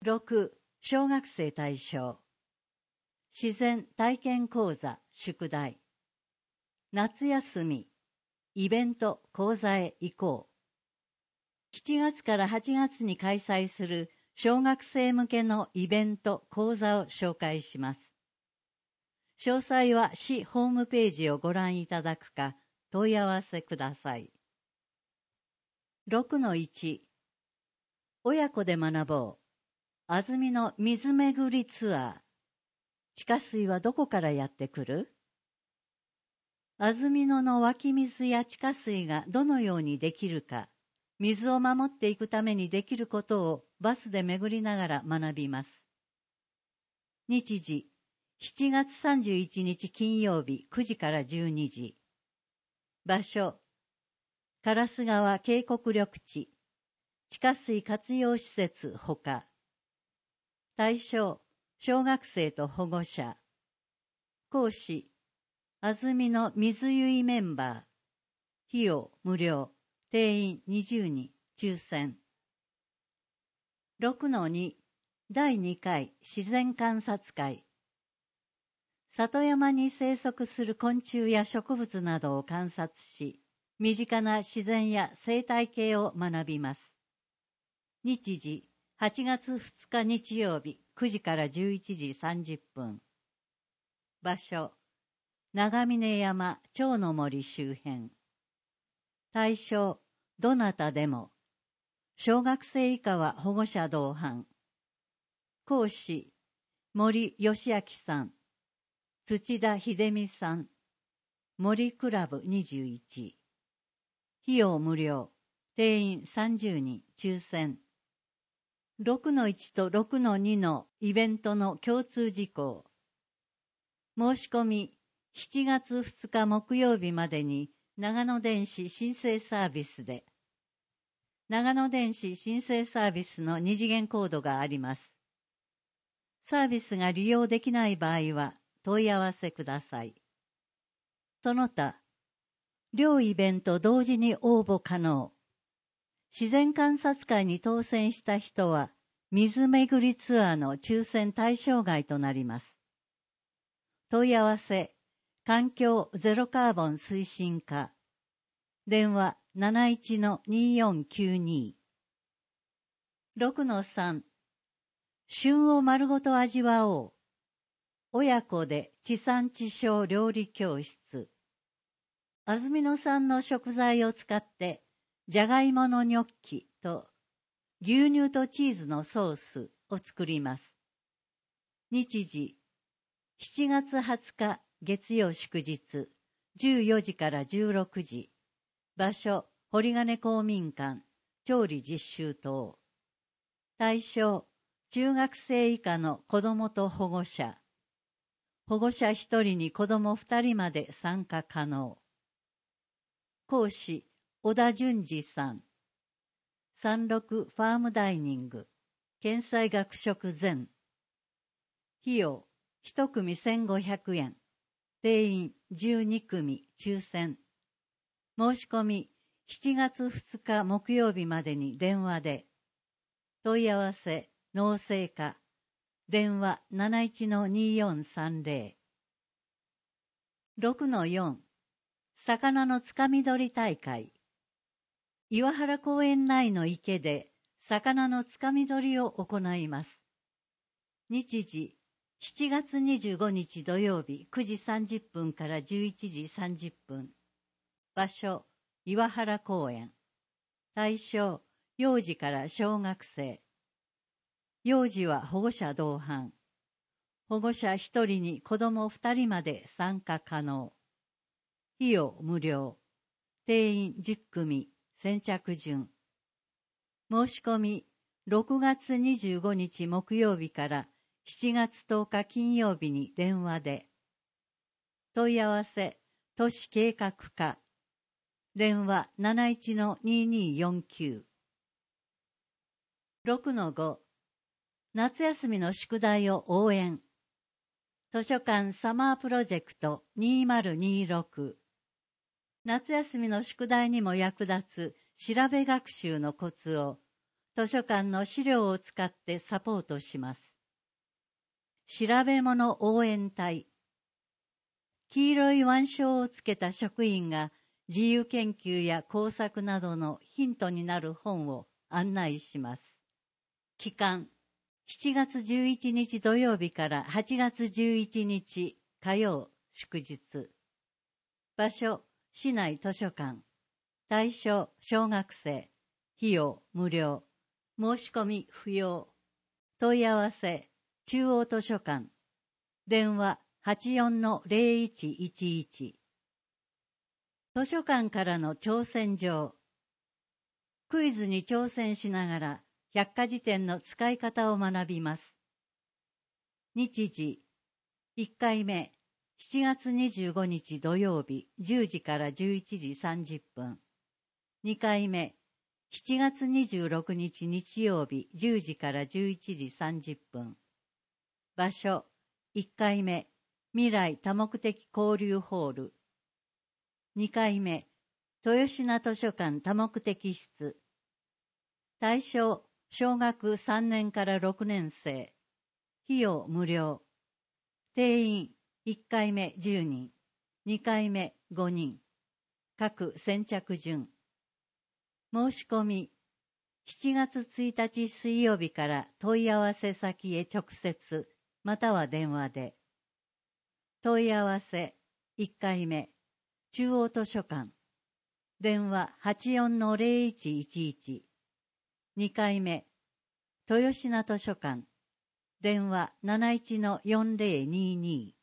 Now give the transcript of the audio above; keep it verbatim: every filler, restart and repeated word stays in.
ろく、小学生対象。自然体験講座宿題。夏休み、イベント講座へ行こう。しちがつからはちがつに開催する小学生向けのイベント講座を紹介します。詳細は市ホームページをご覧いただくか問い合わせください。ろくのいち、親子で学ぼう。安曇野水めぐりツアー。地下水はどこからやってくる？安曇野の湧き水や地下水がどのようにできるか、水を守っていくためにできることをバスで巡りながら学びます。日時、しちがつさんじゅういちにち金曜日くじからじゅうにじ。場所、烏川渓谷緑地、地下水活用施設ほか。対象、小学生と保護者。講師、安曇野水ゆいメンバー。費用無料。定員にじゅうにん。抽選。ろくのに、だいにかい自然観察会。里山に生息する昆虫や植物などを観察し、身近な自然や生態系を学びます。日時、はちがつふつか日曜日くじからじゅういちじさんじゅっぷん。場所、長峰山蝶の森周辺。対象、どなたでも。小学生以下は保護者同伴。講師、森義明さん、土田秀美さん、森クラブにじゅういち。費用無料、定員さんじゅうにん、抽選。ろくのいちとろくのにのイベントの共通事項。申し込み、しちがつふつか木曜日までに長野電子申請サービスで。長野電子申請サービスの二次元コードがあります。サービスが利用できない場合は問い合わせください。その他、両イベント同時に応募可能。自然観察会に当選した人は、水めぐりツアーの抽選対象外となります。問い合わせ、環境ゼロカーボン推進課。電話 なないちのにーよんきゅうに。ろくのさん、旬を丸ごと味わおう。親子で地産地消料理教室。安曇野産の食材を使って、じゃがいものニョッキと牛乳とチーズのソースを作ります。日時、しちがつはつか月曜祝日、じゅうよじからじゅうろくじ。場所、堀金公民館、調理実習棟。対象、中学生以下の子供と保護者。保護者ひとりに子供ふたりまで参加可能。講師、小田淳二さん。さんろくファームダイニング、県際学食前。費用、いちくみせんごひゃくえん。定員じゅうにくみ、抽選。申し込み、しちがつふつか木曜日までに電話で。問い合わせ、農政課。電話 なないちのにーよんさんぜろ。ろくのよん、魚のつかみ取り大会。岩原公園内の池で魚のつかみ取りを行います。日時、しちがつにじゅうごにち土曜日くじさんじゅっぷんからじゅういちじさんじゅっぷん。場所、岩原公園。対象、幼児から小学生。幼児は保護者同伴。保護者ひとりに子供ふたりまで参加可能。費用無料。定員じゅっくみ、先着順。申し込み、ろくがつにじゅうごにち木曜日からしちがつとおか金曜日に電話で。問い合わせ、都市計画課。電話 なないちのにーにーよんきゅう。ろくのご、夏休みの宿題を応援。図書館サマープロジェクトにせんにじゅうろく。夏休みの宿題にも役立つ調べ学習のコツを図書館の資料を使ってサポートします。調べ物応援隊。黄色い腕章をつけた職員が自由研究や工作などのヒントになる本を案内します。期間、しちがつじゅういちにち土曜日からはちがつじゅういちにち火曜祝日。場所、市内図書館。対象、小学生。費用、無料。申し込み、不要。問い合わせ、中央図書館。電話、はちよんのゼロいちいちいち。図書館からの挑戦状。クイズに挑戦しながら百科事典の使い方を学びます。日時、いっかいめ、しちがつにじゅうごにち土曜日じゅうじからじゅういちじさんじゅっぷん。にかいめ、しちがつにじゅうろくにち日曜日じゅうじからじゅういちじさんじゅっぷん。場所、いっかいめ、未来多目的交流ホール。にかいめ、豊品図書館多目的室。対象、小学さんねんからろくねん生。費用無料。定員、いっかいめじゅうにん、にかいめごにん。各先着順。申し込み、しちがつついたち水曜日から問い合わせ先へ直接、または電話で。問い合わせ、いっかいめ、中央図書館。電話 はちよんのゼロいちいちいち。にかいめ、豊品図書館。電話 なないちのよんゼロにに。